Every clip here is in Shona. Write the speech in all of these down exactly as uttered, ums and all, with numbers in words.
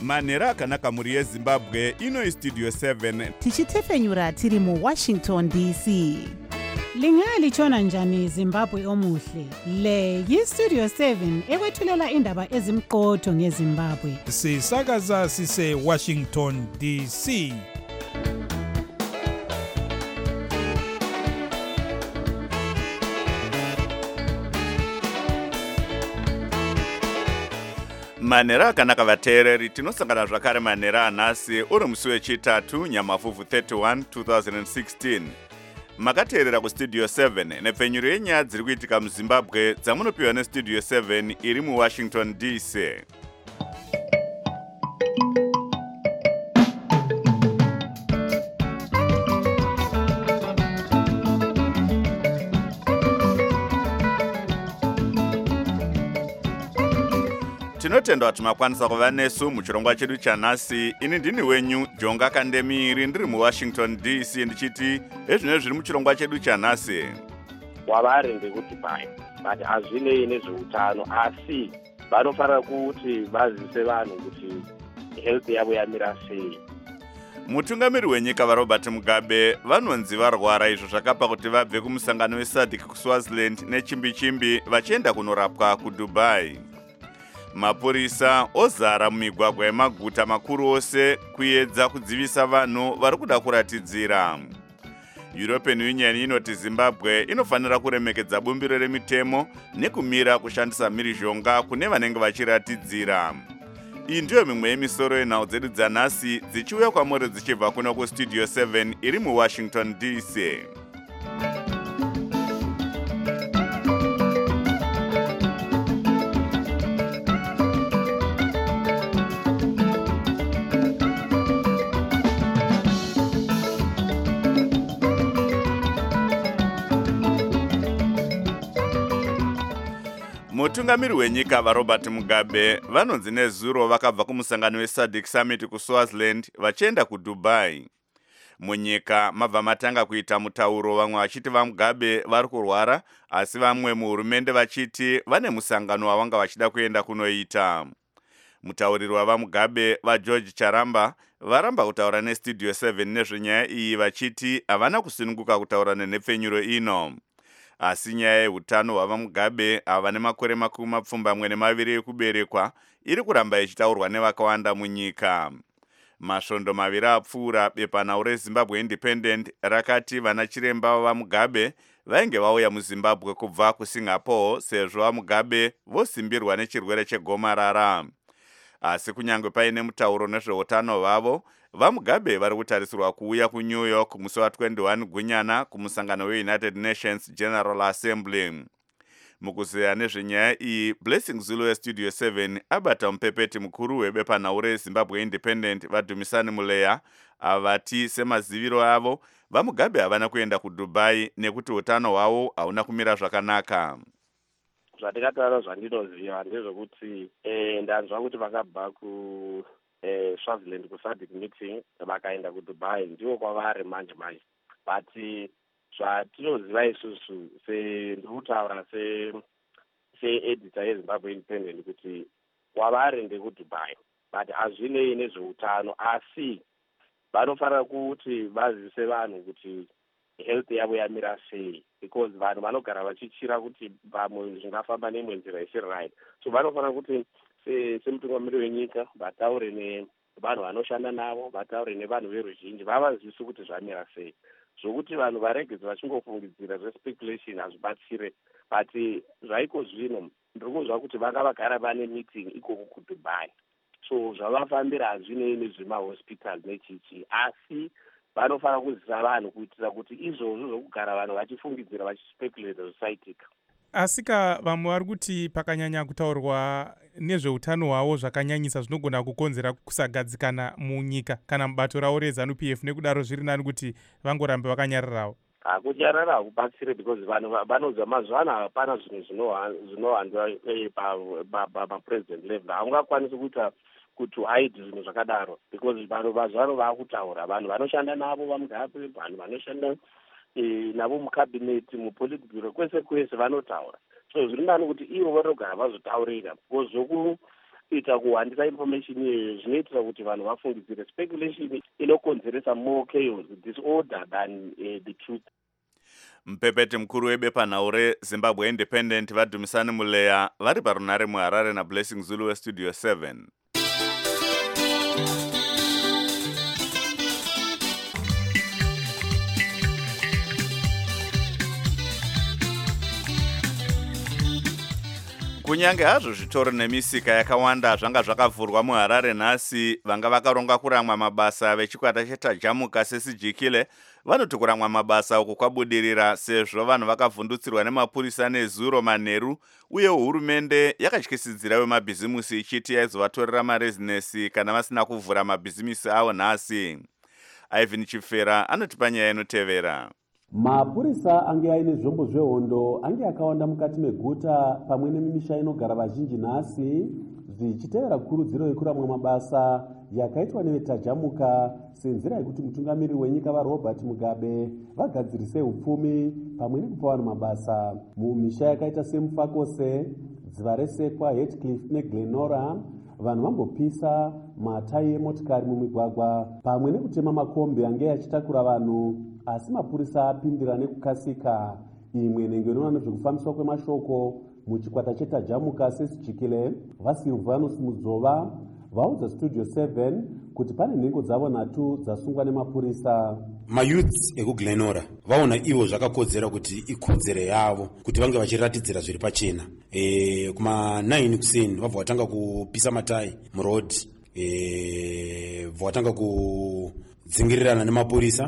manhero akanaka mhuri yezimbabwe. Ino istudio seven tichitefenyura tiri muwashington D C. Lingalitshona njani Zimbabwe omuhle? Le yistudio seven ekwethulela indaba ezimqotho ngeZimbabwe. Sisakaza sise Washington D C. manhero akanaka vateereri, tinosangana zvakare manhero anhasi uri musi wechitatu nyamavhuvhu thirty-one twenty sixteen. Makateerera kustudio seven nepfenyuro yenyaya dziri kuitika muzimbabwe dzamunopiwa nestudio seven iri muwashington D C. Tinotenda kuti makwanisa kuva nesu muchirongwa chedu chanhasi. Ini ndini wenyu Jonga Kandemiri ndiri muwashington D C ndichiti ezvino zviri muchirongwa chedu chanhasi. Kwavari ndekuDubai, but hazvinei nezveutano, asi vanofanira kuti vazivise vanhu kuti health yavo yamira sei. Mutungamiri wenyika vaRobert Mugabe vanonzi varwara, izvo zvakapa kuti vabve kumusangano weSADC kuSwaziland nechimbi-chimbi vachienda kunorapwa kuDubai. Mapurisa ozara mumigwagwa yemaguta makuru ose kuedza kudzivisa vanhu vari kuda kuratidzira. European Union inoti Zimbabwe inofanira kuremekedza bumbiro remitemo nekumira kushandisa mhirizhonga kune vanenge vachiratidzira. Iyi ndiyo mimwe yemisoro yenhau dzedu dzanhasi dzichiuya kwamuri dzichibva kuno kustudio seven iri muwashington D C. Mutungamiri wenyika vaRobert Mugabe vanonzi nezuro vakabva kumusangano weSADC Summit kuSwaziland vachienda kuDubai. Munyika mabva matanga kuita mutauro, vamwe vachiti vaMugabe vari kurwara, asi vamwe muhurumende vachiti vane musangano wavanga vachida kuenda kunoita. Mutauriri wavaMugabe vaGeorge Charamba varamba kutaura nestudio seven nezvenyaya iyi vachiti havana kusununguka kutaura nenhepfenyuro ino. Asi nyaya yeutano hwava Mugabe ava nemakore makumi mapfumbamwe nemaviri ekuberekwa iri kuramba ichitaurwa nevakawanda munyika. Masvondo maviri apfuura, bepanhau reZimbabwe Independent rakati vana chiremba vaMugabe vainge vauya muZimbabwe kubva kuSingapore sezvo vaMugabe vosimbirwa nechirwere chegomarara. Asi kunyange paine mutauro nezveutano hwavo, vaMugabe vari kutarisirwa kuuya kuNew York musi wa21 gunyana kumusangano weUnited Nations General Assembly. Mukuzeya nezvenyaya iyi, Blessing Zulu westudio seven abata mupepeti mukuru webepanhau reZimbabwe Independent vaDumisani Muleya avati semaziviro avo vaMugabe havana kuenda kuDubai nekuti utano hwavo hauna kumira zvakanaka. Zvandikataura zvandinoziva ndezvekuti eh, ndanzwa kuti vakabva ku eh, Swaziland kuSADC meeting vakaenda kuDubai, ndiwo kwavari manje manje. But zvatinoziva isusu sendikutaura se seeditor yeZimbabwe Independent kuti kwavari ndekuDubai, but hazvinei nezveutano, asi vanofanira kuti vazivise vanhu kuti health yavo yamira sei, because vanhu vanogara vachichira kuti pamwe zvingafamba nemwe nzira isiri right. So vanofanira kuti semutungamiri wenyika vataure nevanhu vanoshanda navo, vataure nevanhu veruzhinji, vavazivise kuti zvamira sei. Zvokuti vanhu varegedze vachingofungidzira zvespekulation hazvibatsire. But zvaiko zvino ndiri kuzwa kuti vanga vagara vane meeting ikoko kuDubai, so zvavafambira hazvinei nezvemahospital nechichi, asi vanofanira kuzivisa vanhu kuitira kuti izvozvo zvokugara vanhu vachifungidzira vachispekulate zvisaitika. Asika vamwe vari kuti pakanyanya kutaurwa nezveutano hwavo zvakanyanyisa zvinogona kukonzera kusagadzikana munyika kana mubato ravo reZANU P F, nekudaro zviri nani kuti vangorambe vakanyararawo. Hakunyarara hakubatsire, because vanhu vanonzwa mazuva ano hapana zvinhu zvinohandwa papresident level. Haungakwanisi kuita kuti haidi zvinhu zvakadaro, because vanhu mazuvano vaakutaura, vanhu vanoshanda navo vaMugabe, vanhu vanoshanda navo mukabineti, mupolitbureau, kwese kwese vanotaura. So zviri nani kuti ivo vanogara vazotaurira, because kuita kuhwandisa information iyoyo zvinoitira kuti vanhu vafungidzire. Speculation inokonzeresa more chaos, disorder than uh, the truth. Mpepeti mkuru webepanhau reZimbabwe Independent Vadhumisani Muleya vari parunare muHarare naBlessing Zulu weStudio seven. Kunyange hazvo zvitoro nemisika yakawanda zvanga zvakavhurwa muHarare nhasi, vanga vakaronga kuramwa mabasa vechikwata chetajamuka sesijikile vanoti kuramwa mabasa uku kwabudirira sezvo vanhu vakavhundutsirwa nemapurisa nezuro manheru, uye hurumende yakatyisidzira wemabhizimusi ichiti yaizovatorera marezinesi kana vasina kuvhura mabhizimisi avo nhasi. Ivan Chifera anoti panyaya inotevera. Mapurisa ange aine zvombo zvehondo ange akawanda mukati meguta pamwe nemisha inogara vazhinji nhasi, zvichitevera kurudziro yekuramwa mabasa yakaitwa nevetajamuka senzira yekuti mutungamiriri wenyika vaRobert Mugabe vagadzirise upfumi pamwe nekupa vanhu mabasa. Mumisha yakaita seMufakose, Dziva reSekwa, Heathcliff neGlenora, vanhu vambopisa matayi emotikari mumigwagwa pamwe nekutema makombi ange achitakura vanhu, asi mapurisa apindira nekukasika. Imwe nenge inoona nezvekufambiswa kwemashoko muchikwata chetajamuka sesijikile vaSilvanus Mudzova vaudza Studio seven kuti pane nhengo dzavo nhatu dzasungwa nemapurisa. Mayouths ekuGlenora vaona ivo zvakakodzera kuti ikodzero yavo kuti vange vachiratidzira zviri pachena. E, kuma nine kuseni vabva vatanga kupisa matayi muroad, e, vabva vatanga kudzingirirana nemapurisa.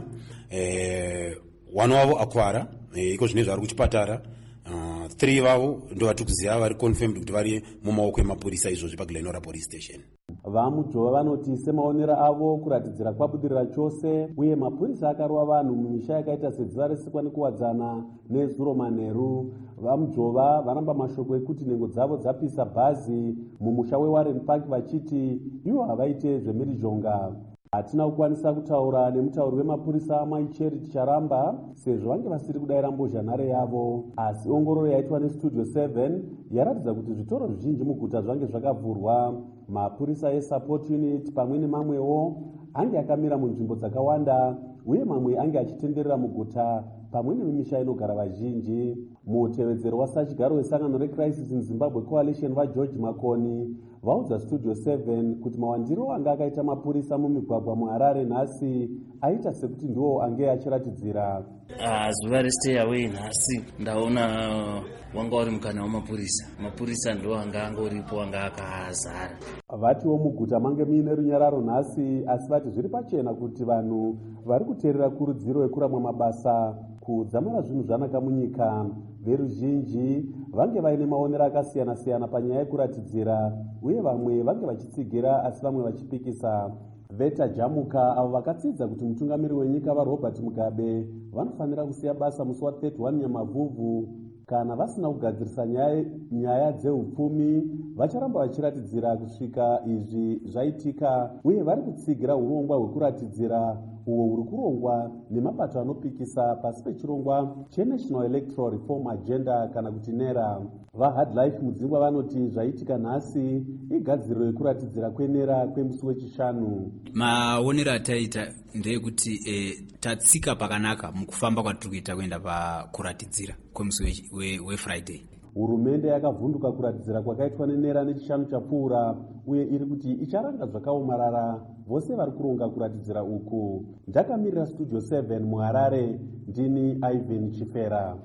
E, wano wavo akwara, e, iko zvinezvo vari kuchipatara. Uh, three vavo ndo vari kuziva vari confirmed kuti vari mumaoko emapurisa izvozvi paGlenora police station. Vamudzova vanoti semaonera avo kuratidzira kwabudirira chose, uye mapurisa akarova vanhu mumisha yakaita sedziva reSekwa nekuwadzana nezuro manheru. Vamudzova varamba mashoko ekuti nhengo dzavo dzapisa bhazi mumusha weWarren Park vachiti ivo havaite zvemhirizhonga. Hatina kukwanisa kutaura nemutauri wemapurisa Mai Charity Charamba sezvo vange vasiri kudayira mbozhanhare yavo, asi ongororo yaitwa neStudio seven yaratidza kuti zvitoro zvizhinji muguta zvange zvakavhurwa. Mapurisa eSupport Unit pamwe nemamwewo ange akamira munzvimbo dzakawanda, uye mamwe ange achitenderera muguta pamwe nemisha inogara vazhinji. Mutevedzero wasachigaro wesangano reCrisis in Zimbabwe Coalition vaGeorge Makoni vaudza Studio seven kuti mawandiro anga akaita mapurisa mumigwagwa muHarare nhasi aita sekuti ndiwo ange achiratidzira. Ah, zuva restay away nhasi ndaona wanga uri mukana wamapurisa. Mapurisa ndo anga angoripo anga akazara. Vatiwo muguta mange muine runyararo nhasi, asi vati zviri pachena kuti vanhu vari kuteerera kurudziro yekuramwa mabasa kudzamara zvinhu zvanaka munyika. Veruzhinji vange vaine maonero akasiyana-siyana panyaya yekuratidzira, uye vamwe vange vachitsigira asi vamwe vachipikisa. Vetajamuka avo vakatsidza kuti mutungamiriri wenyika vaRobert Mugabe vanofanira kusiya basa musi wa31 Nyamavhuvhu kana vasina kugadzirisa nyaya, nyaya dzeupfumi vacharamba vachiratidzira kusvika izvi zvaitika, uye vari kutsigira urongwa hwekuratidzira uwo huri kurongwa nemabato anopikisa pasi pechirongwa cheNational Electoral Reform Agenda kana kuti NERA. VaHardlife Mudzingwa vanoti zvaitika nhasi igadziriro yekuratidzira kwenera kwemusi wechishanu. Maonero ataita ndeyekuti e, tatsika pakanaka mukufamba kwatiri kuita kuenda pakuratidzira kwemusi weFriday. Hurumende yakavhunduka kuratidzira kwakaitwa neNERA nechishanu chapfuura, uye iri kuti icharanga zvakaomarara vose vari kuronga kuratidzira uku. Ndakamirira Studio seven muHarare, ndini Ivan Chifera.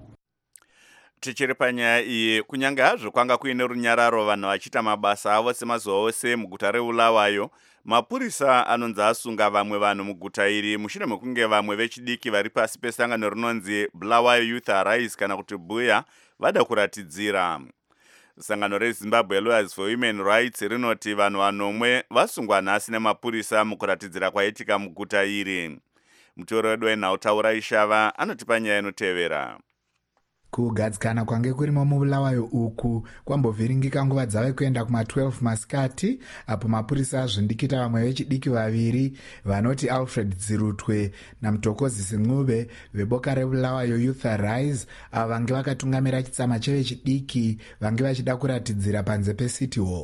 Tichiri panyaya iyi, kunyange hazvo kwanga kuine runyararo vanhu vachiita mabasa avo semazuva ose muguta reBulawayo, mapurisa anonzi asunga vamwe vanhu muguta iri mushure mekunge vamwe vechidiki vari pasi pesangano rinonzi Bulawayo Youth Arise kana kuti Buya vada kuratidzira. Sangano reZimbabwe Lawyers for Human Rights rinoti vanhu vanomwe vasungwa nhasi nemapurisa mukuratidzira kwaitika muguta iri. Mutori wedu wenhautaura Ishava anoti panyaya inotevera. Kugadzikana kwange kurimo muBulawayo uku kwambovhiringika nguva dzave kuenda kuma twelve masikati, apo mapurisa azvindikita vamwe vechidiki vaviri vanoti Alfred Dzirutwe naMutokozi Sin'ube veboka reBulawayo Youth Arise, avo vange vakatungamira chitsama chevechidiki vange vachida kuratidzira panze peCity Hall.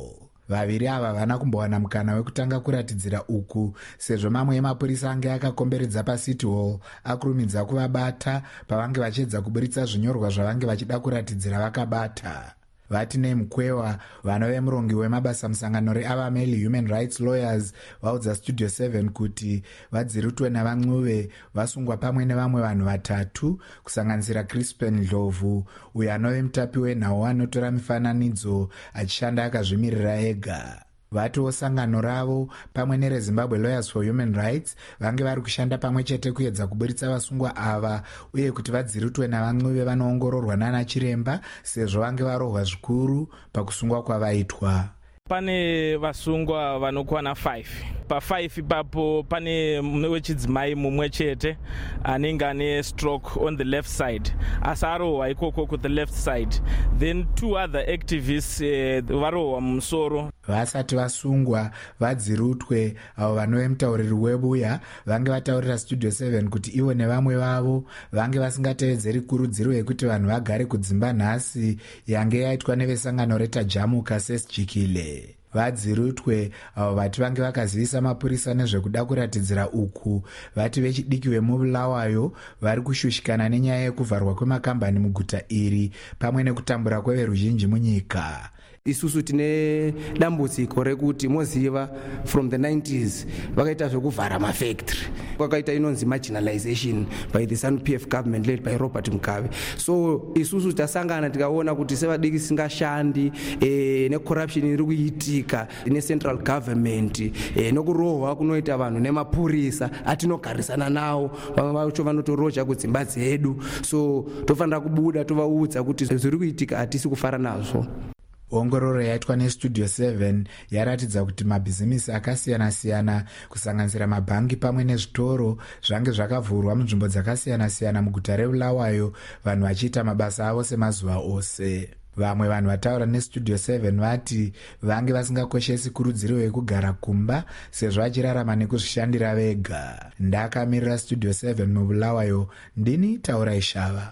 vaviri ava vana kumbowana mukana wekutanga kuratidzira uku sezvo mamwe emapurisa ange akakomberedza pacity hall akurumidza kuvabata pavange vachiedza kuburitsa zvinyorwa zvavange vachida kuratidzira vakabata. Vatine Mkwewa, vanove murongi wemabasa musangano reAvameli Human Rights Lawyers, vaudza Studio seven kuti vadzirutwe navan'uve vasungwa pamwe nevamwe vanhu vatatu kusanganisira Crispin Ndlovu, uyo anove mutapi wenhau anotora mifananidzo achishanda akazvimirira ega. Vatiwo sangano ravo pamwe nereZimbabwe Lawyers for Human Rights vange vari kushanda pamwe chete kuedza kuburitsa vasungwa ava uye kuti vadzirutwe navan'uve vanoongororwa nana chiremba sezvo vange varohwa zvikuru pakusungwa kwavaitwa. Pane vasungwa vanokwana five. Pa five ipapo pane mumwe wechidzimai mumwe chete anenge ane stroke on the left side. Asarohwa ikoko ku the left side. Then two other activists uh, varohwa mumusoro. Vasati vasungwa vadzirutwe avo vanove mutauriri webuya vange vataurira Studio seven kuti ivo nevamwe vavo vange vasingatevedzeri kurudziro yekuti vanhu vagare kudzimba nhasi yange yaitwa nevesangano retajamuka sesjikile. Vadzirutwe avo vati vange vakazivisa mapurisa nezvekuda kuratidzira uku vati vechidiki vemubulawayo vari kushushikana nenyaya yekuvharwa kwemakambani muguta iri pamwe nekutambura kweveruzhinji munyika. Isusu tine dambudziko rekuti moziva from the nineties vakaita zvekuvhara mafactory kwakaita inonzi marginalization by the ZANU P F government led by Robert Mugabe. So isusu tasangana tikaona kuti sevadiki singashandi eh, necorruption iri kuitika ne central government eh, nokurohwa kunoita vanhu nemapurisa atinogarisana nawo vamwe vacho vanotoroja kudzimba dzedu. So tofanira kubuda tovaudza kuti zviri kuitika hatisi kufara nazvo. Ongororo yaitwa neStudio seven yaratidza kuti mabhizimisi akasiyana-siyana kusanganisira mabhangi pamwe nezvitoro zvange zvakavhurwa munzvimbo dzakasiyana-siyana muguta reBulawayo vanhu vachiita mabasa avo semazuva ose. Vamwe vanhu vataura neStudio seven vati vange vasingakoshesi kurudziro yekugara kumba sezvo vachirarama nekuzvishandira vega. Ndakamirira Studio seven muBulawayo, ndini Taura Ishava.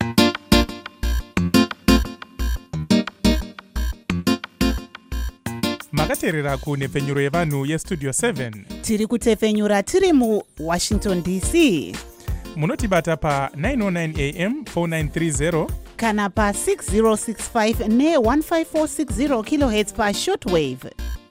Makateerera kunhepfenyuro yevanhu yeStudio seven. Tiri kutefenyura tiri muWashington D C. Munotibata pa nine oh nine A M four nine three zero kana pa six zero six five ne one five four six zero kilohertz pa shortwave.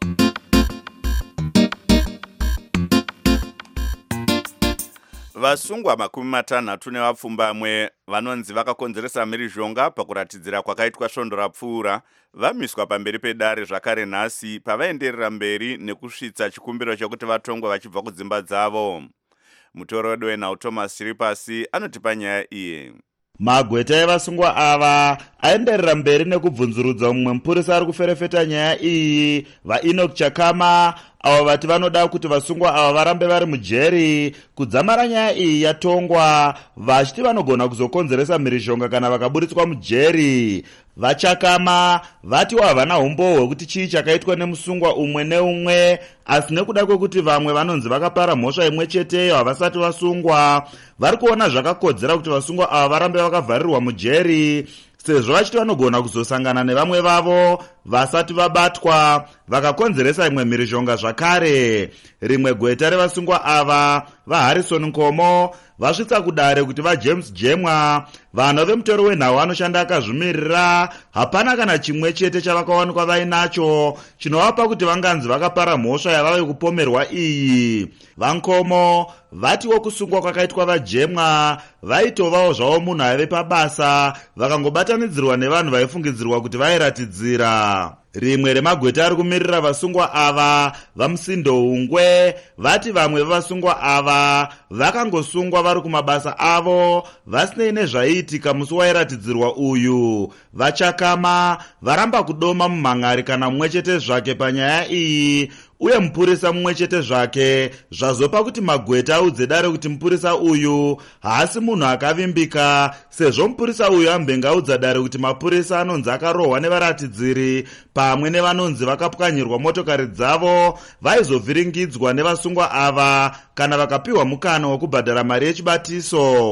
Vasungwa makumi matanhatu nevapfumbamwe vanonzi vakakonzeresa mhirizhonga pakuratidzira kwakaitwa svondo rapfuura vamiswa pamberi pedare zvakare nhasi pavaenderera mberi nekusvitsa chikumbiro chokuti vatongwe vachibva kudzimba dzavo. Mutorodi wenhau Thomas Chiripasi anotipa nyaya iyi. Magweta evasungwa ava aenderera mberi nekubvunzurudza mumwe mupurisa ari kuferefeta nyaya iyi, vaEnoch Chakama, avo vati vanoda kuti vasungwa ava varambe vari mujeri kudzamara nyaya iyi yatongwa, vachiti vanogona kuzokonzeresa mhirizhonga kana vakaburitswa mujeri. Vachakama vati havana umbo hwekuti chii chakaitwa nemusungwa umwe neumwe, asi nekuda kwekuti vamwe vanonzi vakapara mhosva imwe cheteyo havasati vasungwa, vari kuona zvakakodzera kuti vasungwa ava varambe vakavharirwa mujeri sezvo vachiti vanogona kuzosangana nevamwe vavo vasati vabatwa vakakonzeresa imwe mhirizhonga zvakare. Rimwe gweta revasungwa ava vaHarrison Nkomo vasvitsa kudare kuti vaJames Jemwa, vanhu vemutori wenhau anoshanda akazvimirira, hapana kana chimwe chete chavakawanikwa vainacho chinovapa kuti vanganzi vakapara mhosva yavave kupomerwa iyi. VaNkomo vatiwo kusungwa kwakaitwa vaJemwa vaitovawo zvavo munhu aive pabasa vakangobatanidzirwa nevanhu vaifungidzirwa kuti vairatidzira. Rimwe remagweta ari kumirira vasungwa ava vaMusindo Ungwe vati vamwe vevasungwa ava vakangosungwa vari kumabasa avo vasinei nezvaiitika musi wairatidzirwa uyu. Vachakama varamba kudoma mumhangari kana mumwe chete zvake panyaya iyi, uye mupurisa mumwe chete zvake zvazopa kuti magweta audze dare kuti mupurisa uyu haasi munhu akavimbika, sezvo mupurisa uyu ambenga audza dare kuti mapurisa anonzi akarohwa nevaratidziri pamwe nevanonzi vakapwanyirwa motokari dzavo vaizovhiringidzwa nevasungwa ava kana vakapiwa mukana wokubhadhara mari yechibatiso.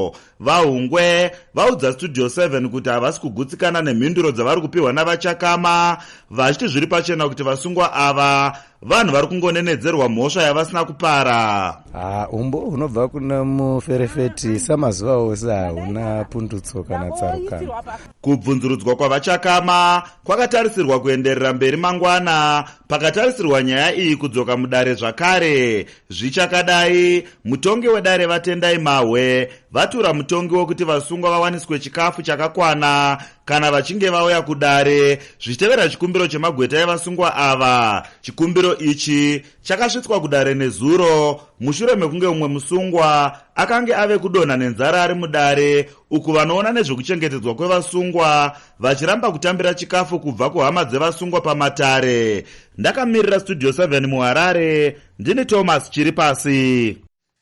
vahungwe vaudza studio seven kuti havasi kugutsikana nemhinduro dzavari kupiwa navachakama, vachiti zviri pachena kuti vasungwa ava vanhu vari kungonenedzerwa mhosva yavasina kupara. Ah, umbo unobva kuna muferefeti samazuva ose hauna pundutso kana tsarukano. Kubvunzurudzwa kwavachakama kwakatarisirwa kuenderera mberi mangwana, pakatarisirwa nyaya iyi kudzoka mudare zvakare. Zvichakadai, mutongi wedare Vatendai Mahwe vatura mutongi wokuti vasungwa vawaniswe chikafu chakakwana kana vachinge vauya kudare, zvichitevera chikumbiro chemagweta evasungwa ava. Chikumbiro ichi chakasvitswa kudare nezuro mushure mekunge umwe musungwa akange ave kudonha nenzara ari mudare, uku vanoona nezvekuchengetedzwa kwevasungwa vachiramba kutambira chikafu kubva kuhama dzevasungwa pamatare. Ndakamirira studio seven muHarare, ndini Thomas Chiripasi.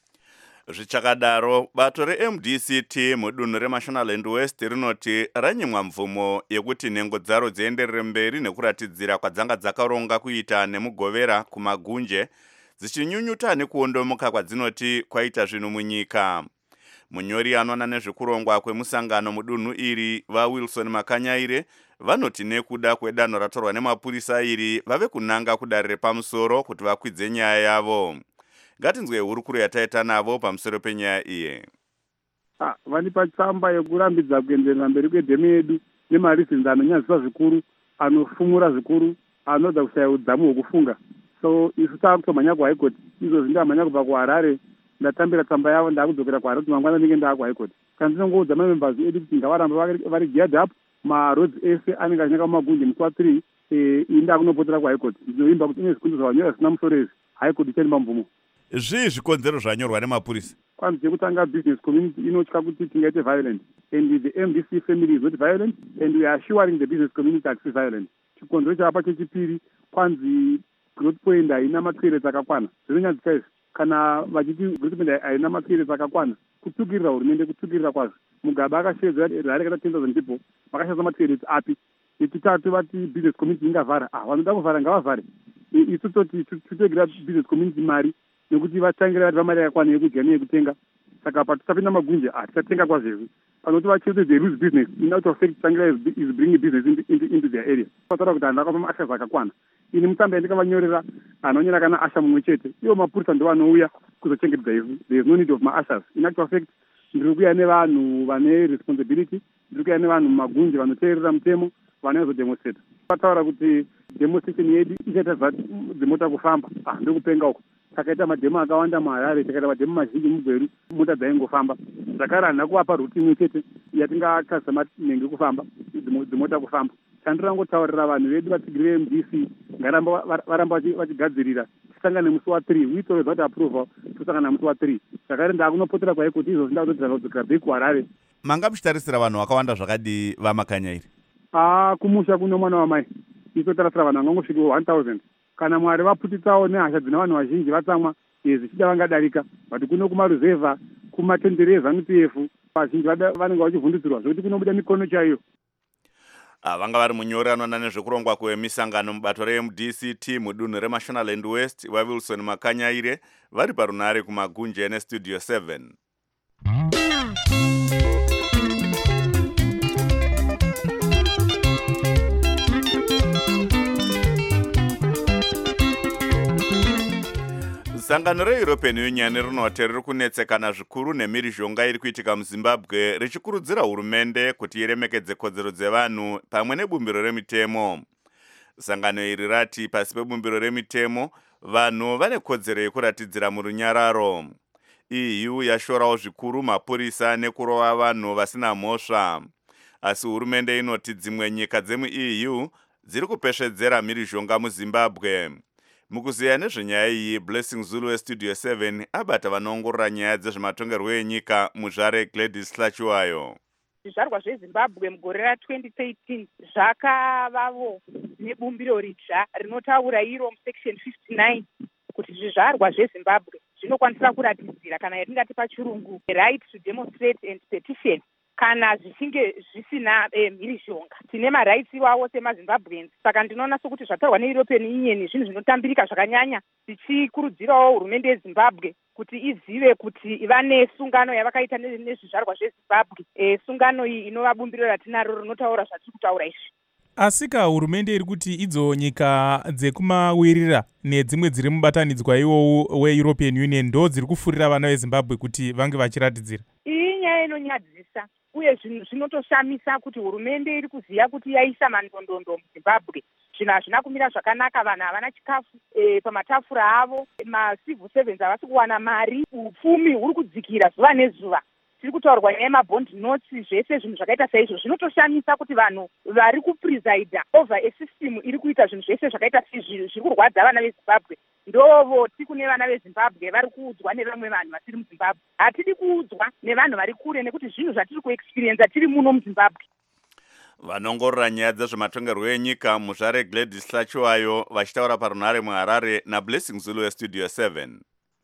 Zvichakadaro, bato re-M D C T mudunhu reMashonaland West rinoti ranyimwa mvumo yekuti nhengo dzaro dzienderere mberi nekuratidzira kwadzanga dzakaronga kuita nemugovera kumagunje, dzichinyunyuta nekuondomoka kwadzinoti kwaita zvinhu munyika. Munyori anoona nezvekurongwa kwemusangano mudunhu iri vaWilson Makanyaire vanoti nekuda kwedanho ratorwa nemapurisa iri vave kunanga kudare repamusoro kuti vakwidze nyaya yavo. Ngatinzwe hurukuro yataita navo pamusoro penyaya iye. Ah, vanipa tsamba yekurambidza kuenderera mberi kwedheme yedu nemareasons anonyadzisa zvikuru, anofumura zvikuru, anoda kushaya udzamu hwekufunga. So isu taakutomhanya kuHigh Court, izvo zvindamhanya kubva kuHarare, ndatambira tsamba yavo ndakudzokera kuHarare kuti mangwana ndinenge ndaakuHigh Court. Kana ndinongoudza mamembers edu kuti ngavarambe vari geared up, maroads ese anenge achinaka kumagunde musi wa three, eh, inda kunopotera kuHigh Court. Ndinoimba kuti ine zvikunda zvavanyora zvisina musoro izvi, High Court ichaimba mvumo. Zvii zvikonzero zvanyorwa nemapurisa? Kwanzi chekutanga business community inotya kuti tingaite violent, and the M D C family is not violent, and we are assuring the business community that is violent. Chikonzero chapa chechipiri, kwanzi growth point haina matwirets akakwana. Zvinonyadzisa izvi kana vachiti growth point haina matwirets akakwana, kutsukirira hurumende, kutsukirira kwazvo. Mugabe akashedza rareka ten thousand people, vakashadza matwirets api. Yechitatu vati business community ingavhara, ah, vanoda kuvhara ngavavhare. Isu toti titogira business community mari nekuti vatangira vati vamari yakwana yekudya neyekutenga. Saka patisapinda magunje hatichatenga kwazvezvi. Panoti vachiti they lose business, in out of fact tangira is bringing business into, into, into their area. Pataura kuti hanhu akapa asha zvakakwana. Ini mutambo yandikavanyorera anonyora kana asha mumwe chete. Ivo mapurisa ndo vanouya kuzochengetedza ivhu. There is no need of maashas. In actual fact ndiri kuuya nevanhu vane responsibility, ndiri kuuya nevanhu mumagunje vanoteerera mutemo, vanozodemonstrate. Pataura kuti demonstration yedu ichaita zvati dzimota kufamba, ah, ndiri kupenga uko. Takaita madhemo akawanda muHarare, takaita madhemo mazhinji muGweru, mota dzaingofamba. Zvakare handina kuvapa ruti imwe chete yatingakazama nenge kufamba, dzimota kufamba. Chandirangotaurira vanhu vedu vatsigiri ve-M D C ngaramba varamba vachigadzirira tisangane musi wa three, we thought that approval tosangana musi wa three. Zvakare ndakunopotera kuHigh Court izvo zvindakutodzera kudzokera bheki kuHarare. Manga muchitarisira vanhu vakawanda zvakadi vaMakanyaire? Ah, kumusha kuno mwana wamai. Isotarisira vanhu vangangosvika one thousand. Kana Mwari vaputitsawo nehasha dzina vanhu vazhinji vatsamwa, zvichida vangadarika. But kuno kumaruzevha, kumatendere eZANU P F, vazhinji vanenge vachivhundutsirwa zvokuti kunobuda mikono chaiyo. Vanga vari munyori anoona nezvekurongwa kwemisangano mubato re-M D C T mudunhu reMashonaland West vaWilson Makanyaire vari parunare kumagunje nestudio seven. Sangano re-European Union rinoti riri kunetsekana zvikuru nemhirizhonga iri kuitika muZimbabwe richikurudzira hurumende kuti iremekedze kodzero dzevanhu pamwe nebumbiro remitemo. Sangano iri rati pasi pebumbiro remitemo vanhu vane kodzero yekuratidzira murunyararo. E U yashorawo zvikuru mapurisa nekurova vanhu vasina mhosva. Asi hurumende inoti dzimwe nyika dzemu-E U dziri kupeshedzera mhirizhonga muZimbabwe. Mukuziya nezvenyaya iyi, Blessing Zulu westudio seven abata vanoongorora nyaya dzezvematongerwo enyika muZvare Gladys Hlachiwayo. Zvizvarwa zveZimbabwe mugore ra-twenty thirteen zvakavavo nebumbiro ritsva rinotaura iro musection fifty-nine kuti zvizvarwa zveZimbabwe zvinokwanisa kuratidzira kana yatingati pachirungu right to demonstrate and petition kana zvichinge zvisina eh, mhirishonga. Tine marights iwawo semazimbabweans, saka ndinoona sokuti zvataurwa neeuropean union zvinhu zvinotambirika zvakanyanya, tichikurudzirawo hurumende yezimbabwe kuti izive kuti vane sungano yavakaita nezvizvarwa zvezimbabwe. E, sungano iyi inova bumbiro ratinaro rinotaura zvatiri kutaura izvi. Asika hurumende iri kuti idzo nyika dzekumawirira nedzimwe dziri mubatanidzwa iwowu weEuropean Union ndo dziri kufurira vana veZimbabwe kuti vange vachiratidzira. Iyi nyaya inonyadzisa uye zvinotoshamisa kuti hurumende iri kuziva kuti yaisa mandondondo muZimbabwe. Zvinhu hazvina kumira zvakanaka, vanhu havana chikafu e, pamatafura avo, macivil servants havasi kuwana mari, upfumi huri kudzikira zuva nezuva. Tiri kutaurwa nyaya yemabond notes, zvese zvinhu zvakaita saizvo zvinotoshamisa kuti vanhu vari kupresida over a system iri kuita zvinhu zvese zvakaita saizvi zviri kurwadza vana veZimbabwe. Ndovo tikune vana veZimbabwe vari kuudzwa nevamwe vanhu vasiri muZimbabwe. Hatidi kuudzwa nevanhu vari kure nekuti zvinhu zvatiri kuexperience tiri muno muZimbabwe. Vanongorora nyaya dzezvematongerwo enyika muzvare Gladys Hlachiwayo vachitaura parunhare muHarare naBlessing Zulu weStudio seven.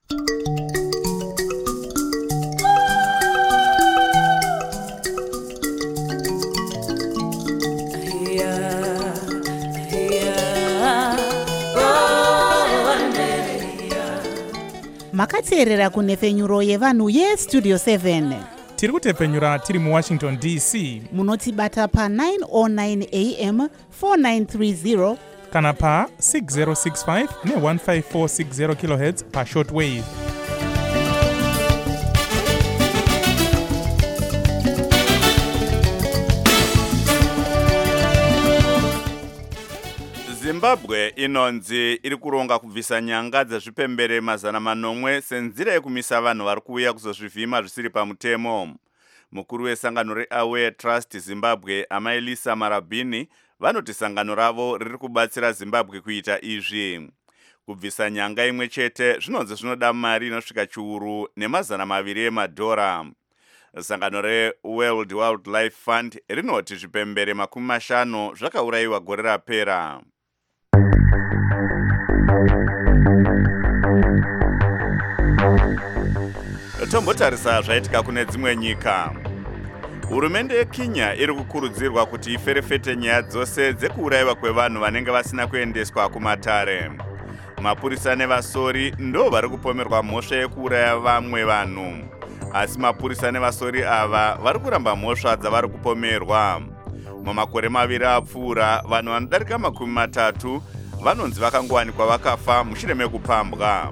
Makateerera kunhepfenyuro yevanhu yeStudio seven. Tiri kutepfenyura tiri muWashington D C. Munotibata pa nine oh nine A M four nine three zero kana pa six zero six five ne one five four six zero kilohertz pa shortwave. Zimbabwe inonzi iri kuronga kubvisa nyanga dzezvipembere mazana manomwe senzira yekumisa vanhu vari kuuya kuzozvivhima zvisiri pamutemo. Mukuru wesangano reAware Trust Zimbabwe Amai Lisa Marabini vanoti sangano ravo riri kubatsira Zimbabwe kuita izvi. Kubvisa nyanga imwe chete zvinonzi zvinoda mari inosvika chiuru nemazana maviri emadhora. Sangano reWorld Wildlife Fund rinoti zvipembere makumi mashanu zvakaurayiwa gore rapera. Tombotarisa zvaitika kune dzimwe nyika. Hurumende yeKenya iri kukurudzirwa kuti iferefete nyaya dzose dzekuurayiwa kwevanhu vanenge vasina kuendeswa kumatare. Mapurisa nevasori ndo vari kupomerwa mhosva yekuuraya vamwe vanhu. Asi mapurisa nevasori ava vari kuramba mhosva dzavari kupomerwa. Mumakore maviri apfuura vanhu vanodarika makumi matatu vanonzi vakangowanikwa vakafa mushure mekupambwa.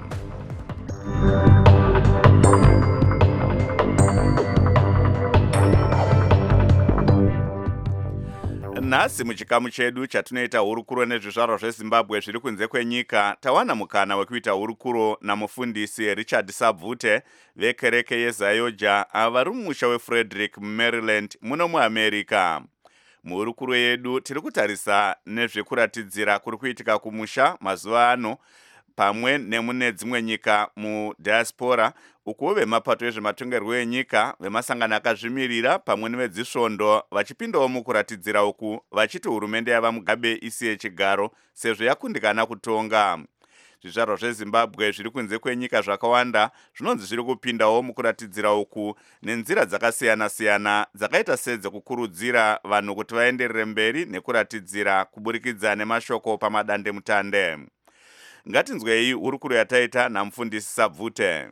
Nhasi muchikamu chedu chatinoita hurukuro nezvizvarwa zveZimbabwe zviri kunze kwenyika, tawana mukana wekuita hurukuro namufundisi Richard Sabvute vekereke yeZayoja vari mumusha weFrederick muMaryland muno muAmerica. Muhurukuro yedu tiri kutarisa nezvekuratidzira kuri kuitika kumusha mazuva ano pamwe nemune dzimwe nyika mudiaspora, uko vemapato ezvematongerwo enyika vemasangano akazvimirira pamwe nevedzisvondo vachipindawo mukuratidzira uku vachiti hurumende yava Mugabe isiye chigaro sezvo yakundikana kutonga. Zvizvarwa zveZimbabwe zviri kunze kwenyika zvakawanda zvinonzi zviri kupindawo mukuratidzira uku nenzira dzakasiyana-siyana dzakaita sedzekukurudzira vanhu kuti vaenderere mberi nekuratidzira kuburikidza nemashoko pamadande mutande. Ngatinzwei hurukuro yataita namufundisi Sabvute.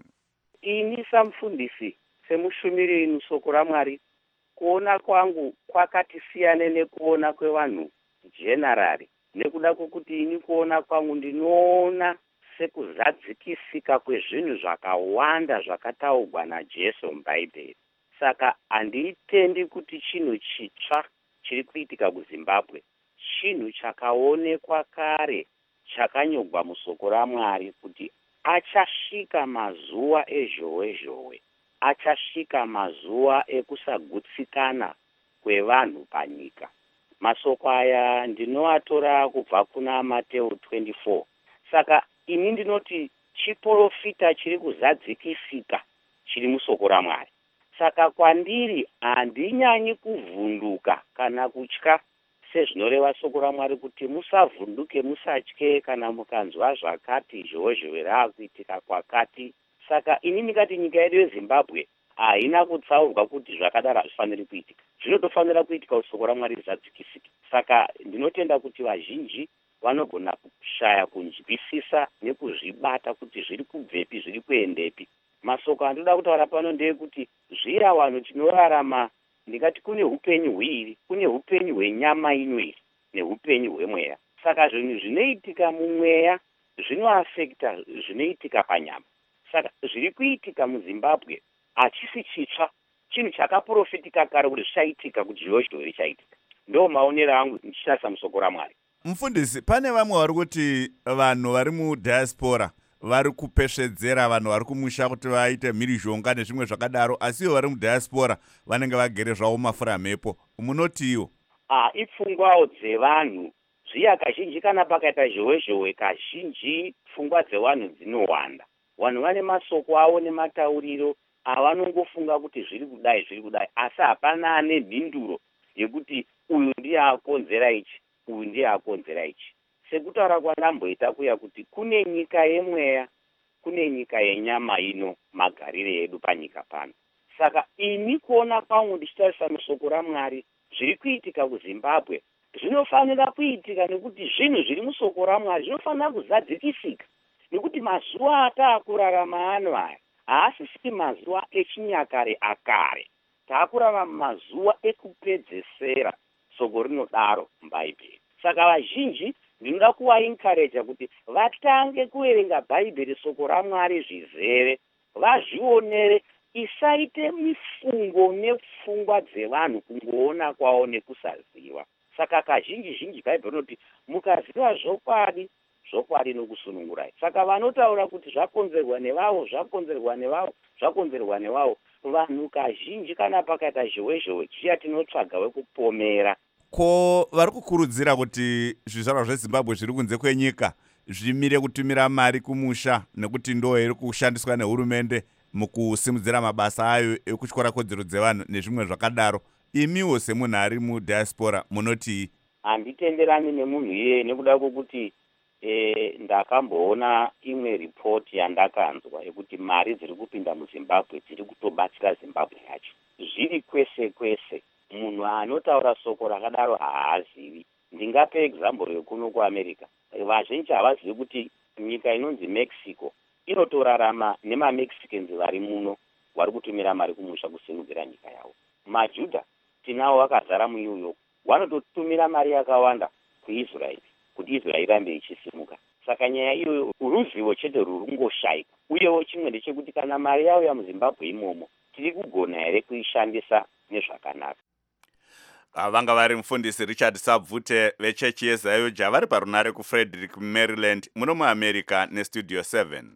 Ini samufundisi semushumiri musoko raMwari, kuona kwangu kwakati siyane nekuona kwevanhu generali. Nekuda kwokuti ini kuona kwangu ndinoona sekuzadzikisika kwezvinhu zvakawanda zvakataurwa naJesu muBhaibheri. Saka handitendi kuti chinhu chitsva chiri kuitika kuZimbabwe, chinhu chakaonekwa kare, chakanyogwa musoko raMwari kuti achasvika mazuva ezhowe zhowe, achasvika mazuva ekusagutsikana kwevanhu panyika. Masoko aya ndinoatora kubva kuna Mateo twenty-four. Saka ini ndinoti chiprofita chiri kuzadzikisika chiri musoko raMwari. Saka kwandiri handinyanyi kuvhunduka kana kutya sezvinoreva soko raMwari kuti musavhunduke, musatye kana mukanzwa zvakati zhowe zhowe raakuitika kwakati. Saka ini ndikati nyika yedu yeZimbabwe haina kutsaurwa kuti zvakadaro hazvifaniri kuitika. Zvinotofanira kuitika kuti soko raMwari rizadzikisike. Saka ndinotenda kuti vazhinji vanogona kushaya kunzwisisa nekuzvibata kuti zviri kubvepi zviri kuendepi. Masoko andoda kutaura pano ndeyekuti zvira vanhu tinorarama, ndingati kune upenyu hwiri, kune upenyu hwenyama inwiri neupenyu hwemweya. Saka zvinhu zvinoitika mumweya zvinoafekta zvinoitika panyama. Saka zviri kuitika muZimbabwe hachisi chitsva, chinhu chakaprofetika kare kuti zvichaitika, kuti zvoizvo richaitika. Ndo maonero angu ndichitasa musoko raMwari. Mufundisi, pane vamwe vari kuti vanhu vari mudiaspora vari kupesvedzera vanhu vari kumusha kuti vaite mhirizhonga nezvimwe zvakadaro, asiwo vari mudiaspora vanenge vagere zvavo mafura mhepo. Munotiwo? Ah, ipfungwawo dzevanhu. Zviya kazhinji kana pakaita zhowe-zhowe, kazhinji pfungwa dzevanhu dzinowanda. Vanhu vane masoko avo nematauriro avanongofunga kuti zviri kudai zviri kudai, asi hapana ane mhinduro yekuti uyu ndiye akonzera ichi, uyu ndiye akonzera ichi. Sekutaura kwandamboita kuya kuti kune nyika yemweya, kune nyika yenyama ino magarire edu panyika pano. Saka ini kuona kwangu ndichitarisa musoko raMwari zviri kuitika kuZimbabwe zvinofanira kuitika nekuti zvinhu zviri musoko raMwari zvinofanira kuzadzikisika, nekuti mazuva ataakurarama ano aya haasisiri mazuva echinyakare akare. Taakurarama mazuva ekupedzesera soko rinodaro muBhaibheri. Saka vazhinji ndinoda kuvaencouragea kuti vatange kuverenga Bhaibheri, soko raMwari, zvizere, vazvionere, isaite mifungo nepfungwa dzevanhu kungoona kwavo nekusaziva. Saka kazhinji zhinji Bhaibheri rinoti mukaziva zvokwadi, zvokwadi nokusunungurai. Saka vanotaura kuti zvakonzerwa nevavo, zvakonzerwa nevavo, zvakonzerwa nevavo, vanhu kazhinji kana pakaita zhowe-zhowe chiya tinotsvaga wekupomera. Ko vari kukurudzira kuti zvizvarwa zveZimbabwe zviri kunze kwenyika zvimire kutumira mari kumusha, nekuti ndo iri kushandiswa nehurumende mukusimudzira mabasa ayo ekutyora kodzero dzevanhu nezvimwe zvakadaro. Imiwo semunhu ari mudiaspora munotii? Handitenderani nemunhu iye, nekuda kwokuti eh, ndakamboona imwe ripoti yandakanzwa yekuti mari dziri kupinda muZimbabwe dziri kutobatsira Zimbabwe yacho. Zviri kwese kwese. Munhu anotaura soko rakadaro haazivi. Ndingape example yekuno kuAmerica. Vazhinji havazivi kuti nyika inonzi Mexico inotorarama nemaMexicans vari muno vari kutumira mari kumusha kusimudzira nyika yavo. MaJudha tinavo vakazara muNew York, vanototumira mari yakawanda kuIsrael kuti Israel irambe ichisimuka. Saka nyaya iyoyo ruzivo chete rurungoshaika. Uyewo chimwe ndechekuti kana mari yauya muZimbabwe imomo, tiri kugona here kuishandisa nezvakanaka. Vanga vari mufundisi Richard Sabvute vechechi yeZayoja vari parunare kuFrederick, Maryland, muno muAmerica neStudio seven.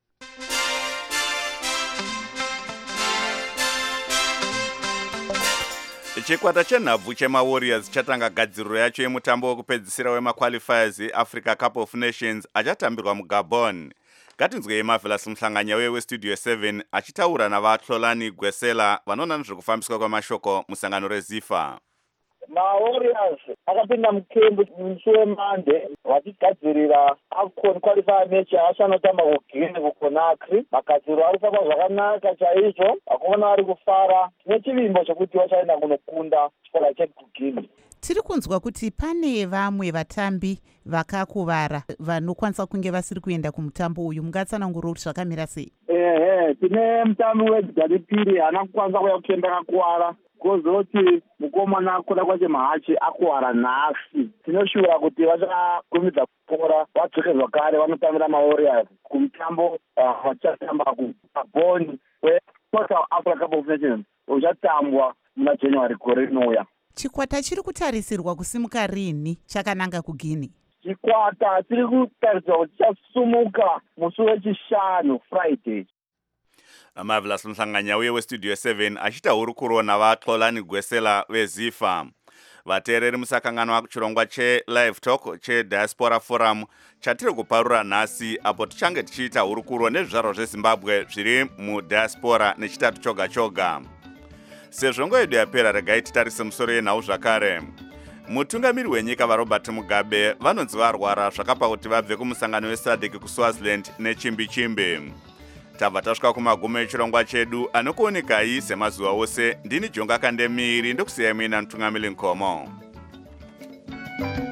Chikwata chenhabvu chemaWarriors chatanga gadziriro yacho yemutambo wekupedzisira wemaqualifiers eAfrica Cup of Nations achatambirwa muGabon. Ngatinzwei Marvelous Mhlanganya weStudio seven achitaura navaXolani Gwesela vanoona nezvekufambiswa kwamashoko musangano reZIFA. MaWarriors akapinda mukembu musi weMande vachigadzirira AFCON qualifier match aachanotamba kuGuinea kuConakry. Magadziriro ari kufa zvakanaka chaizvo, vakuona vari kufara. Tine chivimbo chokuti vachaenda kunokunda chikora chekuGuinea. Tiri kunzwa kuti pane vamwe vatambi vakakuvara vanokwanisa kunge vasiri kuenda kumutambo uyu. Mungatsanangura kuti zvakamira sei? Ehe, tine mutambi weDaripiri haana kukwanisa kuuya kutenda akakuwara. Kozoti mukomana kuda kwache Mahachi akuwara nhasi. Tinoshura kuti vachakurumidza kupora vadzoke zvakare vanotambira maWarriors kumutambo vachatamba kuGabon weSouth Africa Cup of Nations uchatambwa muna January gore rinouya. Chikwata chiri kutarisirwa kusimuka rini chakananga kuGuinea? Chikwata chiri kutarisirwa kuti chasumuka musi wechishanu Friday. Marvelous Mhlanganya weStudio seven achita hurukuro navaXolani Gwesela veZIFA. Vateereri musakangano kuchirongwa cheLive Talk cheDiaspora Forum chatiri kuparura nhasi, apo tichange tichiita hurukuro nezvizvarwa zveZimbabwe zviri mudiaspora nechitatu choga choga. Sezvo nguva yedu yapera, regai titarise musoro yenhau zvakare. Mutungamiri wenyika vaRobert Mugabe vanonzi varwara zvakapa kuti vabve kumusangano weSADC kuSwaziland nechimbi chimbi. tabva tasvika kumagumo echirongwa chedu anokuonekai semazuva ose. Ndini Jonga Kandemiri ndokusiyai muina mutungamiri Nkomo.